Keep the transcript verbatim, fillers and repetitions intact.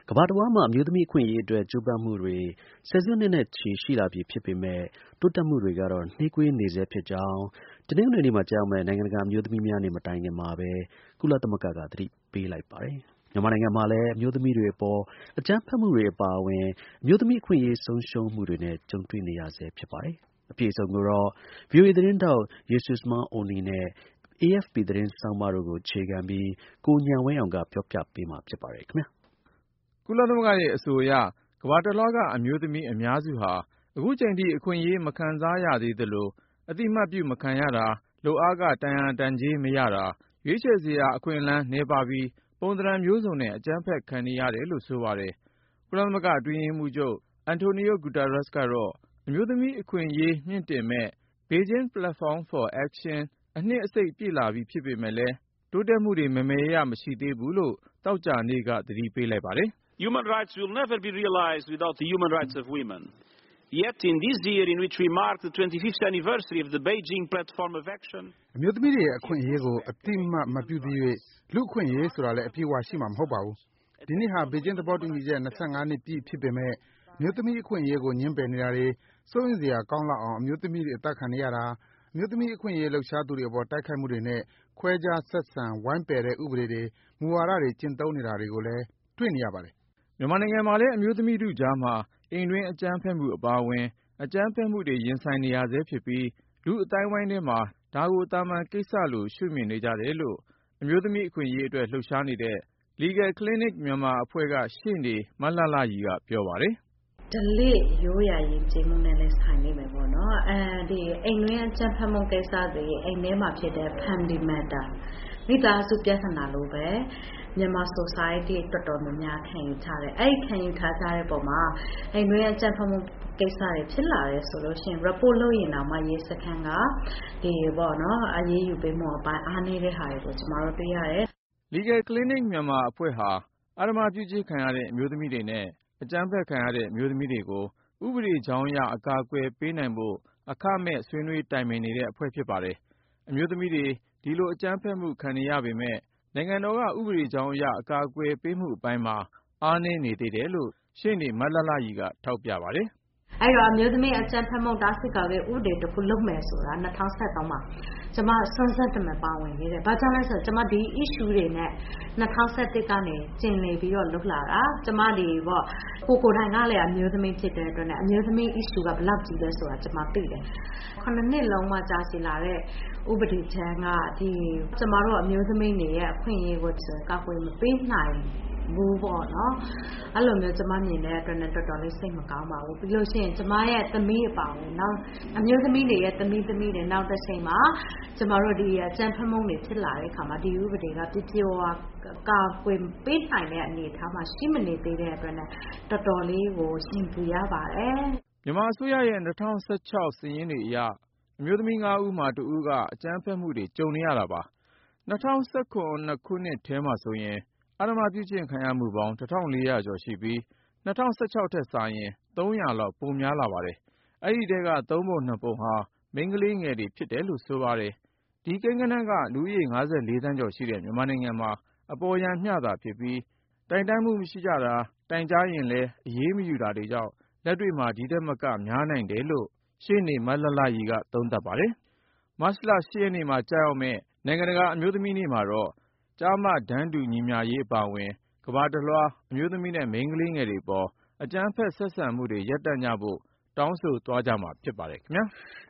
ကမ္ဘာတစ်ဝှမ်းမှာအမျိုးသမီးအခွင့်အရေးအတွက်ကြိုးပမ်းမှုတွေဆယ်စုနှစ်နဲ့ချီရှိလာပြီဖြစ်ပေမဲ့တိုးတက်မှုတွေကတော့နှေးကွေးနေဆဲဖြစ်ကြောင်းတနင်္ဂနွေနေ့မှာကျရောက်မယ့်နိုင်ငံတကာအမျိုးသမီးများနေ့မတိုင်ခင်မှာပဲကုလသမဂ္ဂကသတိပေးလိုက်ပါတယ်။မြန်မာနိုင်ငံမှာလည်းအမျိုးသမီးတွေအပေါ်အကြမ်းဖက်မှုတွေအပါအဝင်အမျိုးသမီးအခွင့်အရေးဆုံးရှုံးမှုတွေနဲ့ကြုံတွေ့နေရဆဲဖြစ်ပါတယ်။အပြည့်အစုံကိုတော့ ဗွီအိုအေ သတင်းထောက် Jesusemen Oni နဲ့ အေအက်ဖ်ပီ သတင်းဆောင်းပါးတို့ကိုအခြေခံပြီးကိုဉာဏ်ဝင်းအောင်ကပြောပြပေးမှာဖြစ်ပါတယ်ခင်ဗျာကုလသမဂ္ဂရဲ့အဆိုအရကမ္ဘာတစ်လွှားကအမျိုးသမီးအများစုဟာအခုချိန်ထိအခွင့်အရေးမခံစားရသေးသလိုအသိမှတ်ပြုမခံရတာလုပ်အားကတန်ရာတန်ကြေးမရတာရွေးချယ်စရာအခွင့်အလမ်းနည်းပါးပြီးပုံသဏ္ဍာန်မျိုးစုံနဲ့အကြမ်းဖက်ခံနေရတယ်လို့ဆိုပါတယ်ကုလသမဂ္ဂအတွင်းရေးမှူးချုပ်အန်တိုနီယိုဂူတာရက်စ်ကတော့အမျိုးသမီးအခွင့်အရေးမြင့်တင်မဲ့ Beijing Platform for Action အနှစ်အစိတ်ပြည့်လာပြီဖြစ်ပေမဲ့လည်းတိုးတက်မှုတွေမယ်မယ်ရရမရှိသေးဘူးလို့သောကြာနေ့ကသတိပေးလိုက်ပါတယ် Human rights will never be realized without the human rights of women. Yet in this year in which we mark the twenty-fifth anniversary of the Beijing Platform of Action, အမျိုးသမီးတွေရဲ့အခွင့်အရေးကိုအတိအမှတ်မပြုသေး၍လူအခွင့်အရေးဆိုတာလည်းအပြည့်အဝရှိမှာမဟုတ်ပါဘူး။ဒီနေ့ဟာဘေကျင်းသဘောတူညီချက်၂၅နှစ်ပြည့်ဖြစ်ပေမဲ့အမျိုးသမီးအခွင့်အရေးကိုညှင်းပယ်နေတာတွေစိုးရိမ်စရာကောင်းလောက်အောင်အမျိုးသမီးတွေအသက်ခံနေရတာအမျိုးသမီးအခွင့်အရေးလှုပ်ရှားသူတွေအပေါ်တိုက်ခိုက်မှုတွေနဲ့ခွဲခြားဆက်ဆံဝိုင်းပယ်တဲ့ဥပဒေတွေမူဝါဒတွေကျင့်သုံးနေတာတွေကိုလည်းတွေ့နေရပါတယ်မြန်မာနိုင်ငံမှာလည်းအမျိုးသမီးထုကြားမှာအိမ်တွင်းအကြမ်းဖက်မှုအပါအဝင်အကြမ်းဖက်မှုတွေရင်ဆိုင်နေရဆဲဖြစ်ပြီးလူအတိုင်းဝိုင်းထဲမှာဒါကိုတာမန်ကိစ္စလို့ရှုမြင်နေကြတယ်လို့အမျိုးသမီးအခွင့်အရေးအတွက်လှုပ်ရှားနေတဲ့ Legal Clinic Myanmar အဖွဲ့ကရှေ့နေမလှလှရီကပြောပါတယ်ဒလိရိုးရာရင်ကျေးမှုနဲ့လည်းဆိုင်နေမယ်ပေါ့နော်အဲဒီအိမ်တွင်းအကြမ်းဖက်မှုကိစ္စတွေအိမ်ထဲမှာဖြစ်တဲ့ family matter မိသားစုပြဿနာလို့ပဲမြန်မာ society တော်တော်များများခံယူထားတယ်။အဲ့ခံယူထားကြတဲ့ပုံမှာအိမ်တွင်းအကြမ်းဖက်မှုကိစ္စတွေဖြစ်လာတယ်ဆိုလို့ရှိရင် report လုပ်ရင်တော့မှရေးစခန်းကဒီပေါ့နော်အရေးယူပေးမှုအပိုင်းအားနည်းတဲ့ဟာတွေကိုကျွန်တော်တို့တွေ့ရတယ်။ Legal Clinic Myanmar အဖွဲ့ဟာအာဏာပြုခြင်းခံရတဲ့အမျိုးသမီးတွေနဲ့အကြမ်းဖက်ခံရတဲ့အမျိုးသမီးတွေကိုဥပဒေကြောင်းအရအကာအကွယ်ပေးနိုင်ဖို့အခမဲ့ဆွေးနွေးတိုင်ပင်နေတဲ့အဖွဲ့ဖြစ်ပါတယ်။အမျိုးသမီးတွေဒီလိုအကြမ်းဖက်မှုခံနေရပေမဲ့နိုင်ငံတော်ကဥပဒေကြောင်းအရအကာအကွယ်ပေးမှုအပိုင်းမှာအားနည်းနေသေးတယ်လို့ရှေ့နေမလှလှရီကထောက်ပြပါတယ်။အဲ့တော့အမျိုးသမီးအကြမ်းဖက်မှုတားဆီးကာကွယ်ဥပဒေတစ်ခုလုပ်မယ်ဆိုတာ၂၀၁၃မှာကျွန်မစွမ်းဆက်တမပါဝင်နေတယ်။ဘာကြောင့်လဲဆိုတော့ကျွန်မဒီ issue တွေနဲ့၂၀၁၁ကနေကျင်လည်ပြီးတော့လုပ်လာတာကျွန်မဒီပေါ့ကိုကိုတိုင်ကလည်းအမျိုးသမီးဖြစ်တဲ့အတွက်နဲ့အမျိုးသမီး issue ကဘယ်လောက်ကြီးလဲဆိုတာကျွန်မသိတယ်။ခုနှစ်နှစ်လုံးမှကြာရှည်လာတဲ့ဥပဒေချမ်းကဒီကျွန်မတို့အမျိုးသမီးတွေရဲ့အခွင့်အရေးကိုကာကွယ်မပေးနိုင်ဘူးပေါ့နော်အဲ့လိုမျိုးကျွန်မမြင်တဲ့အတွက်နဲ့တော်တော်လေးစိတ်မကောင်းပါဘူးပြီးလို့ရှိရင်ကျွန်မရဲ့သမီးအပါဝင်နောက်အမျိုးသမီးတွေရဲ့သမီးသမီးတွေနောက်တစ်ချိန်မှာကျွန်မတို့ဒီအကြမ်းဖက်မှုတွေဖြစ်လာတဲ့အခါမှာဒီဥပဒေကပြည့်ပြည့်ဝဝကာကွယ်ပေးနိုင်တဲ့အနေအထားမှာရှိမနေသေးတဲ့အတွက်နဲ့တော်တော်လေးကိုရှင်ပူရပါတယ်မြန်မာအစိုးရရဲ့၂၀၁၆စာရင်းတွေအရအမျိုးသမီး၅ဦးမှာတဦးကအကြမ်းဖက်မှုတွေကြုံနေရတာပါ၂၀၁၇ခုနှစ်ထဲမှာဆိုရင်အာဏာပြုခြင်းခံရမှုပေါင်း၁၄၀၀ကျော်ရှိပြီး၂၀၁၆ထက်စာရင်၃၀၀လောက်ပိုများလာပါတယ်။အဲဒီထဲကသုံးပုံနှစ်ပုံဟာမိန်းကလေးငယ်တွေဖြစ်တယ်လို့ဆိုပါတယ်။ဒီကိန်းဂဏန်းကလူဦးရေ၅၄သန်းကျော်ရှိတဲ့မြန်မာနိုင်ငံမှာအပေါ်ယံမျှတာဖြစ်ပြီးတိုင်တန်းမှုမရှိကြတာတိုင်ကြားရင်လည်းအရေးမယူတာတွေကြောင့်လက်တွေ့မှာဒီထက်မကများနိုင်တယ်လို့ရှေ့နေမလှလှရီကသုံးသပ်ပါတယ်။မတ်လ၈ရက်နေ့မှာကြာရောက်မယ့်နိုင်ငံတကာအမျိုးသမီးနေ့မှာတော့ကျားမတန်းတူညီမျှရေးအပါအဝင်ကမ္ဘာတစ်လွှားအမျိုးသမီးနဲ့မိန်းကလေးငယ်တွေပေါ်အကြမ်းဖက်ဆက်ဆံမှုတွေရပ်တန့်ကြဖို့တောင်းဆိုသွားကြမှာဖြစ်ပါတယ်ခင်ဗျာ။